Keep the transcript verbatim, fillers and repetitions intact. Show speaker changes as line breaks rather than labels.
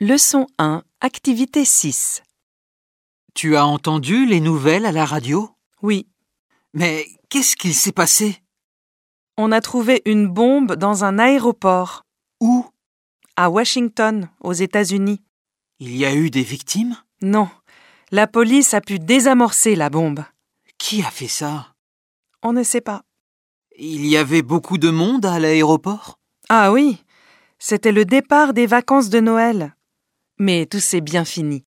Leçon un, activité six.
Tu as entendu les nouvelles à la radio?
Oui,
Mais qu'est-ce qu'il s'est passé?
on a trouvé une bombe dans un aéroport,
Où?
à Washington, aux États-Unis.
Il y a eu des victimes?
Non, la police a pu désamorcer la bombe.
Qui a fait ça?
On ne sait pas.
Il y avait beaucoup de monde à l'aéroport?
Ah oui, c'était le départ des vacances de Noël. Mais tout s'est bien fini.